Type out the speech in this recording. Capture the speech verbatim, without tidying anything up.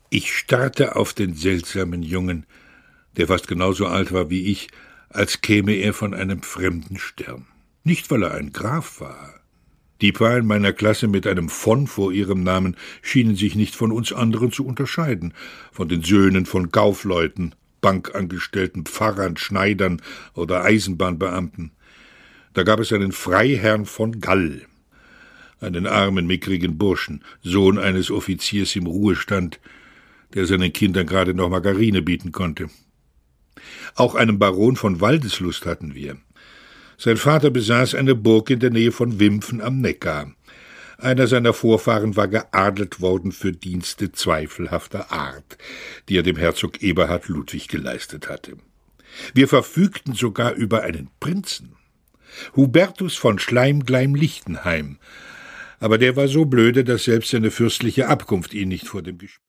Ich starrte auf den seltsamen Jungen, der fast genauso alt war wie ich, als käme er von einem fremden Stern. Nicht, weil er ein Graf war. Die paar in meiner Klasse mit einem von vor ihrem Namen schienen sich nicht von uns anderen zu unterscheiden, von den Söhnen von Kaufleuten, Bankangestellten, Pfarrern, Schneidern oder Eisenbahnbeamten. Da gab es einen Freiherrn von Gall, einen armen, mickrigen Burschen, Sohn eines Offiziers im Ruhestand, der seinen Kindern gerade noch Margarine bieten konnte. Auch einen Baron von Waldeslust hatten wir. Sein Vater besaß eine Burg in der Nähe von Wimpfen am Neckar. Einer seiner Vorfahren war geadelt worden für Dienste zweifelhafter Art, die er dem Herzog Eberhard Ludwig geleistet hatte. Wir verfügten sogar über einen Prinzen, Hubertus von Schleimgleim-Lichtenheim, aber der war so blöde, dass selbst seine fürstliche Abkunft ihn nicht vor dem Gespräch